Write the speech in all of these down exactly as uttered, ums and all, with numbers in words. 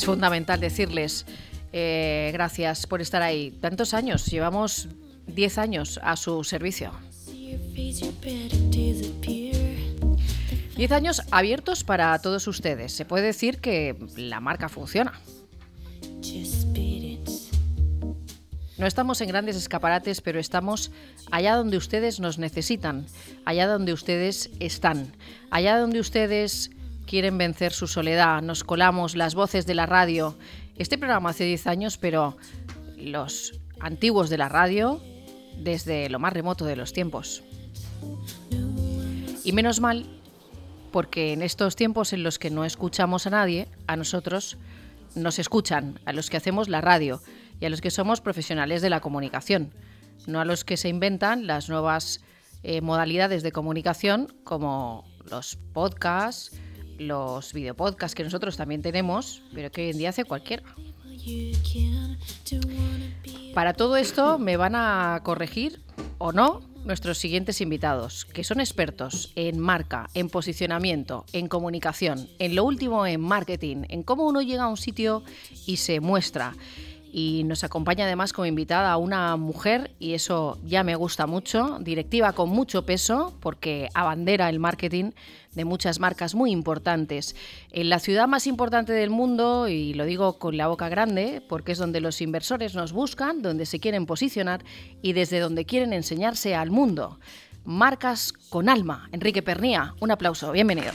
es fundamental decirles eh, gracias por estar ahí. Tantos años, llevamos diez años a su servicio. diez años abiertos para todos ustedes. Se puede decir que la marca funciona. No estamos en grandes escaparates, pero estamos allá donde ustedes nos necesitan, allá donde ustedes están, allá donde ustedes quieren vencer su soledad. Nos colamos las voces de la radio. Este programa hace diez años, pero los antiguos de la radio desde lo más remoto de los tiempos. Y menos mal, porque en estos tiempos en los que no escuchamos a nadie, a nosotros nos escuchan, a los que hacemos la radio y a los que somos profesionales de la comunicación, no a los que se inventan las nuevas eh, modalidades de comunicación como los podcasts, los videopodcasts que nosotros también tenemos, pero que hoy en día hace cualquiera. Para todo esto me van a corregir o no nuestros siguientes invitados, que son expertos en marca, en posicionamiento, en comunicación, en lo último en marketing, en cómo uno llega a un sitio y se muestra. Y nos acompaña además como invitada una mujer, y eso ya me gusta mucho, directiva con mucho peso, porque abandera el marketing de muchas marcas muy importantes. En la ciudad más importante del mundo, y lo digo con la boca grande, porque es donde los inversores nos buscan, donde se quieren posicionar y desde donde quieren enseñarse al mundo. Marcas con alma. Enrique Pernía, un aplauso, bienvenido.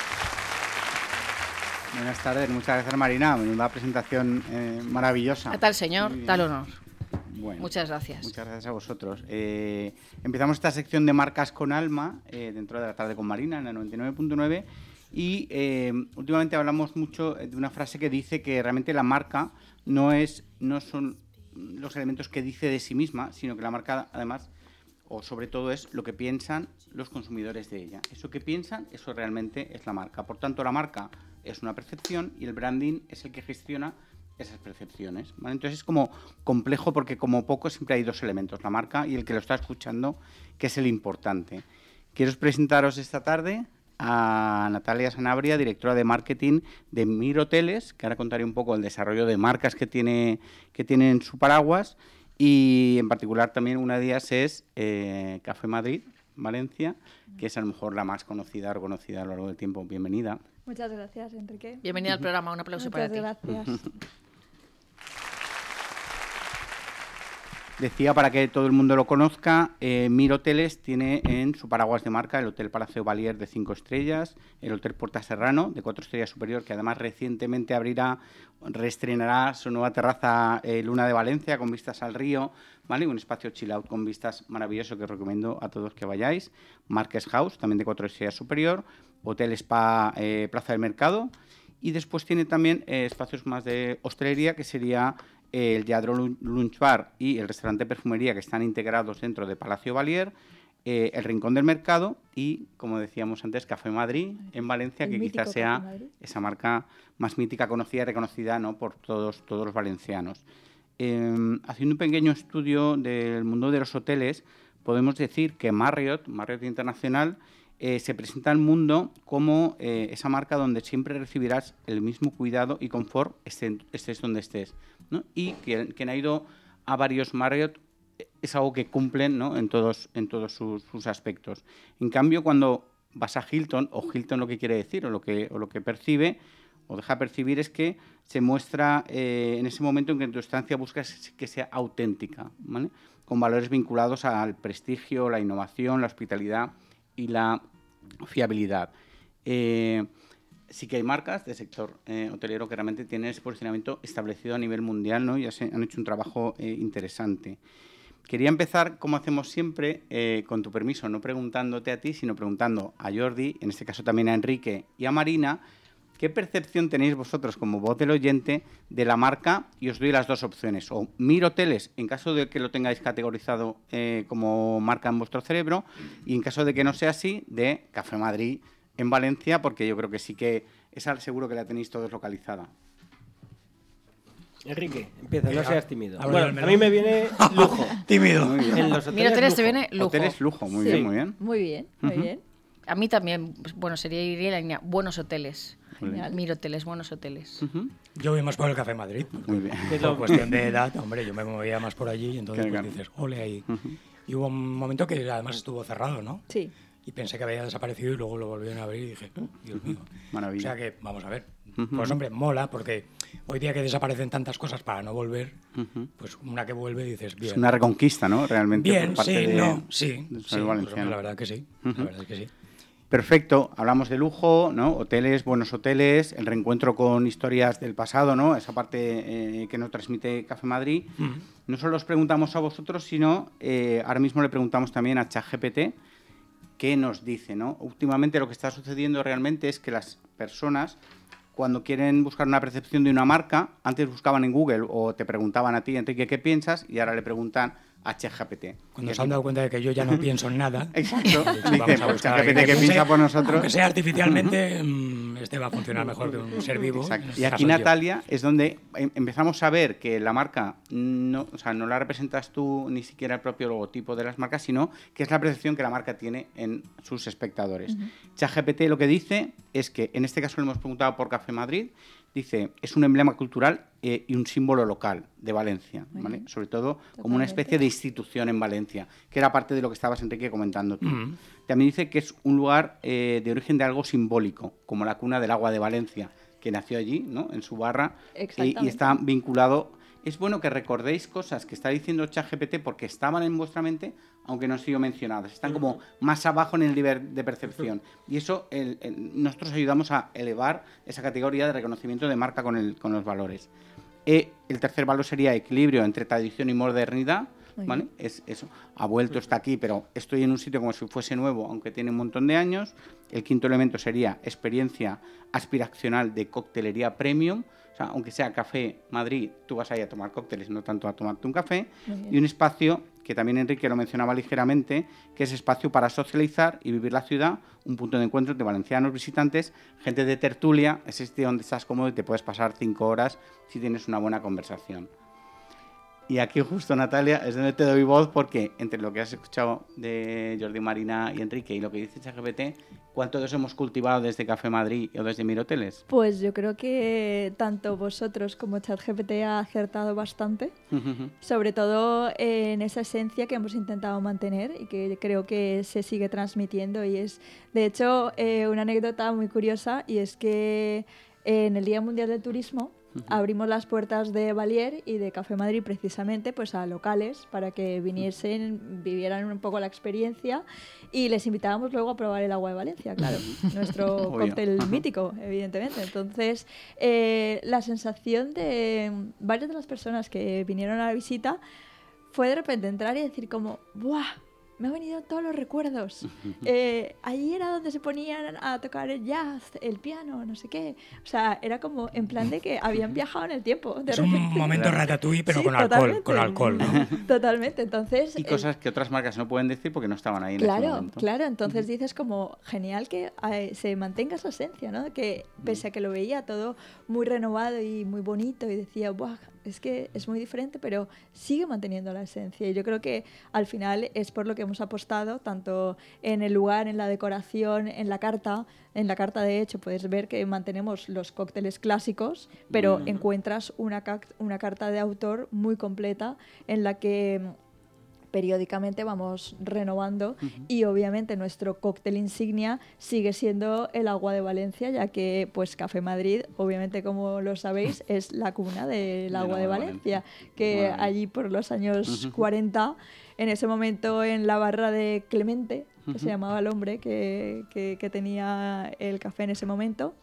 Buenas tardes, muchas gracias Marina, una presentación eh, maravillosa. ¿Qué tal, señor? Tal honor. Bueno, muchas gracias. Muchas gracias a vosotros. Eh, empezamos esta sección de marcas con alma eh, dentro de la tarde con Marina en la noventa y nueve punto nueve y eh, últimamente hablamos mucho de una frase que dice que realmente la marca no es no son los elementos que dice de sí misma, sino que la marca además o sobre todo es lo que piensan los consumidores de ella. Eso que piensan, eso realmente es la marca. Por tanto, la marca es una percepción y el branding es el que gestiona esas percepciones, ¿vale? Entonces es como complejo porque como poco siempre hay dos elementos, la marca y el que lo está escuchando, que es el importante. Quiero presentaros esta tarde a Natalia Sanabria, directora de marketing de Mir Hoteles, que ahora contaré un poco el desarrollo de marcas que tiene, que tiene en su paraguas, y en particular también una de ellas es eh, Café Madrid, Valencia, que es a lo mejor la más conocida, reconocida a lo largo del tiempo. Bienvenida. Muchas gracias, Enrique. Bienvenida al programa, un aplauso Muchas para ti. Muchas gracias. Decía, para que todo el mundo lo conozca, eh, Mir Hoteles tiene en su paraguas de marca el Hotel Palacio Balier de cinco estrellas, el Hotel Porta Serrano de cuatro estrellas superior, que además recientemente abrirá, reestrenará su nueva terraza eh, Luna de Valencia con vistas al río, ¿vale? Un espacio chill out con vistas maravilloso que os recomiendo a todos que vayáis. Marques House, también de cuatro estrellas superior, Hotel Spa eh, Plaza del Mercado, y después tiene también eh, espacios más de hostelería, que sería el Lladró Lunch Bar y el restaurante Perfumería, que están integrados dentro de Palacio Balier, eh, el Rincón del Mercado y, como decíamos antes, Café Madrid en Valencia, el que quizás sea esa marca más mítica, conocida y reconocida, ¿no?, por todos, todos los valencianos. Eh, haciendo un pequeño estudio del mundo de los hoteles, podemos decir que Marriott, Marriott Internacional, Eh, se presenta al mundo como eh, esa marca donde siempre recibirás el mismo cuidado y confort estés, estés donde estés, ¿no? Y quien, quien ha ido a varios Marriott es algo que cumplen, ¿no?, en todos, en todos sus, sus aspectos. En cambio, cuando vas a Hilton, o Hilton lo que quiere decir, o lo que, o lo que percibe, o deja percibir, es que se muestra eh, en ese momento en que en tu estancia buscas que sea auténtica, ¿vale?, con valores vinculados al prestigio, la innovación, la hospitalidad y la fiabilidad. Eh, sí que hay marcas del sector eh, hotelero que realmente tienen ese posicionamiento establecido a nivel mundial, ¿no? Y ya se han hecho un trabajo eh, interesante. Quería empezar, como hacemos siempre, eh, con tu permiso, no preguntándote a ti, sino preguntando a Jordi, en este caso también a Enrique y a Marina, ¿qué percepción tenéis vosotros como voz del oyente de la marca? Y os doy las dos opciones. O Mir Hoteles, en caso de que lo tengáis categorizado eh, como marca en vuestro cerebro, y en caso de que no sea así, de Café Madrid en Valencia, porque yo creo que sí que esa seguro que la tenéis todos localizada. Enrique, empieza, no seas tímido. Hablo Bueno, a mí me viene lujo. Tímido. Muy bien. En los Mir Hoteles te viene lujo. Hoteles lujo, muy Sí. bien, muy bien. Muy bien, muy Uh-huh. bien. A mí también, bueno, sería iría la línea buenos hoteles. Genial. Miroteles, buenos hoteles. Uh-huh. Yo voy más por el Café Madrid. Muy bien. Por cuestión de edad, hombre, yo me movía más por allí y entonces Claro. pues, dices, ole ahí. Uh-huh. Y hubo un momento que además estuvo cerrado, ¿no? Sí. Y pensé que había desaparecido y luego lo volvieron a abrir y dije, oh, Dios mío. Maravilla. O sea que, vamos a ver. Uh-huh. Pues hombre, mola porque hoy día que desaparecen tantas cosas para no volver, Uh-huh. pues una que vuelve dices, bien. Es una reconquista, ¿no? Realmente. Bien, por parte sí, de, no, sí. del sí Hospital pues, Valenciano. hombre, la verdad que sí. Uh-huh. La verdad es que sí. Perfecto, hablamos de lujo, ¿no? Hoteles, buenos hoteles, el reencuentro con historias del pasado, ¿no? Esa parte eh, que nos transmite Café Madrid. Uh-huh. No solo os preguntamos a vosotros, sino eh, ahora mismo le preguntamos también a ChatGPT qué nos dice, ¿no? Últimamente lo que está sucediendo realmente es que las personas, cuando quieren buscar una percepción de una marca, antes buscaban en Google o te preguntaban a ti, Enrique, ¿qué piensas? Y ahora le preguntan a ChatGPT. Cuando se han dado cuenta de que yo ya no pienso en nada. Exacto. Dicho, Dice, vamos a pues buscar ChatGPT a que quien piensa sea, por nosotros. Aunque sea artificialmente, mmm, este va a funcionar mejor que un ser vivo. Exacto. En Y este aquí, caso, yo. Natalia, es donde em- empezamos a ver que la marca no, o sea, no la representas tú ni siquiera el propio logotipo de las marcas, sino que es la percepción que la marca tiene en sus espectadores. Uh-huh. ChatGPT lo que dice es que, en este caso lo hemos preguntado por Café Madrid, dice, es un emblema cultural eh, y un símbolo local de Valencia, ¿vale? Uh-huh. Sobre todo Totalmente. Como una especie de institución en Valencia, que era parte de lo que estabas, Enrique, comentando tú. Uh-huh. También dice que es un lugar eh, de origen de algo simbólico, como la cuna del agua de Valencia, que nació allí, ¿no? En su barra, y, y está vinculado. Es bueno que recordéis cosas que está diciendo ChatGPT porque estaban en vuestra mente, aunque no han sido mencionadas. Están como más abajo en el nivel de percepción. Y eso el, el, nosotros ayudamos a elevar esa categoría de reconocimiento de marca con, el, con los valores. Eh, el tercer valor sería equilibrio entre tradición y modernidad. ¿Vale? Es eso. Ha vuelto, está aquí, pero estoy en un sitio como si fuese nuevo, aunque tiene un montón de años. El quinto elemento sería experiencia aspiracional de coctelería premium. O sea, aunque sea Café Madrid, tú vas ahí a tomar cócteles, no tanto a tomarte un café. Y un espacio, que también Enrique lo mencionaba ligeramente, que es espacio para socializar y vivir la ciudad, un punto de encuentro de valencianos, visitantes, gente de tertulia, es este donde estás cómodo y te puedes pasar cinco horas si tienes una buena conversación. Y aquí justo, Natalia, es donde te doy voz porque entre lo que has escuchado de Jordi Marina y Enrique y lo que dice ChatGPT, ¿cuánto de eso hemos cultivado desde Café Madrid o desde Miroteles? Pues yo creo que tanto vosotros como ChatGPT ha acertado bastante, uh-huh. sobre todo en esa esencia que hemos intentado mantener y que creo que se sigue transmitiendo. Y es, de hecho, eh, una anécdota muy curiosa, y es que en el Día Mundial del Turismo Uh-huh. abrimos las puertas de Valier y de Café Madrid precisamente pues a locales para que viniesen, vivieran un poco la experiencia, y les invitábamos luego a probar el agua de Valencia, claro, nuestro cóctel uh-huh. mítico, evidentemente. Entonces, eh, la sensación de varias de las personas que vinieron a la visita fue de repente entrar y decir como, ¡buah! Me han venido todos los recuerdos. Eh, ahí era donde se ponían a tocar el jazz, el piano, no sé qué. O sea, era como en plan de que habían viajado en el tiempo. De es repente. Un momento ratatouille, pero sí, con totalmente. alcohol, con alcohol, ¿no? Totalmente. Entonces, y cosas eh, que otras marcas no pueden decir porque no estaban ahí en claro, ese momento. Claro, entonces uh-huh. dices como genial que eh, se mantenga esa esencia, ¿no? Que pese a que lo veía todo muy renovado y muy bonito y decía, ¡buah! Es que es muy diferente, pero sigue manteniendo la esencia. Y yo creo que al final es por lo que hemos apostado, tanto en el lugar, en la decoración, en la carta. En la carta, de hecho, puedes ver que mantenemos los cócteles clásicos, pero mm. encuentras una, una carta de autor muy completa en la que periódicamente vamos renovando uh-huh. y obviamente nuestro cóctel insignia sigue siendo el agua de Valencia, ya que pues Café Madrid, obviamente como lo sabéis, es la cuna del agua de Valencia, que bueno. allí por los años uh-huh. cuarenta, en ese momento en la barra de Clemente, que uh-huh. se llamaba el hombre que, que, que tenía el café en ese momento,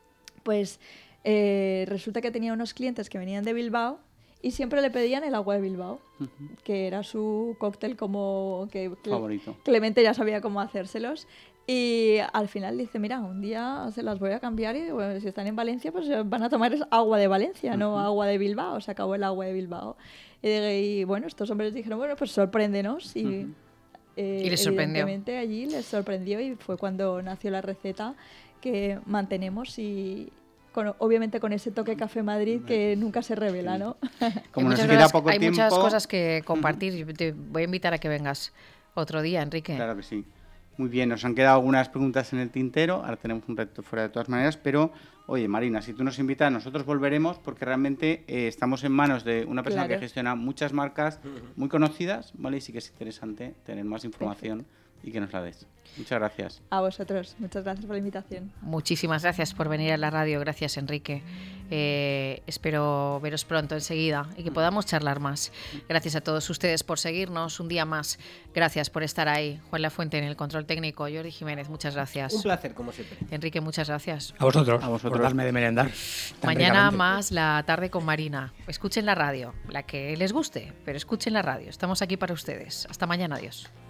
pues eh, resulta que tenía unos clientes que venían de Bilbao y siempre le pedían el agua de Bilbao, uh-huh. que era su cóctel como que favorito. Clemente ya sabía cómo hacérselos. Y al final dice, mira, un día se las voy a cambiar y bueno, si están en Valencia, pues van a tomar agua de Valencia, uh-huh. no agua de Bilbao. Se acabó el agua de Bilbao. Y, y bueno, estos hombres dijeron, bueno, pues sorpréndenos. Y, uh-huh. eh, y les sorprendió. Evidentemente allí les sorprendió y fue cuando nació la receta que mantenemos y... Con, obviamente con ese toque Café Madrid que nunca se revela, ¿no? Como hay nos muchas, queda cosas, poco hay tiempo... muchas cosas que compartir. Te voy a invitar a que vengas otro día, Enrique. Claro que sí. Muy bien, nos han quedado algunas preguntas en el tintero, ahora tenemos un reto fuera de todas maneras, pero oye, Marina, si tú nos invitas, nosotros volveremos porque realmente eh, estamos en manos de una persona Claro. que gestiona muchas marcas muy conocidas, ¿vale? Y sí que es interesante tener más información Perfecto. y que nos la des. Muchas gracias. A vosotros, muchas gracias por la invitación. Muchísimas gracias por venir a la radio. Gracias, Enrique. Eh, espero veros pronto enseguida y que podamos charlar más. Gracias a todos ustedes por seguirnos un día más. Gracias por estar ahí. Juan Lafuente en el control técnico. Jordi Jiménez, muchas gracias. Un placer, como siempre. Enrique, muchas gracias. A vosotros, A vosotros. por darme de merendar. tan Mañana ricamente. más la tarde con Marina. Escuchen la radio, la que les guste, pero escuchen la radio. Estamos aquí para ustedes. Hasta mañana, adiós.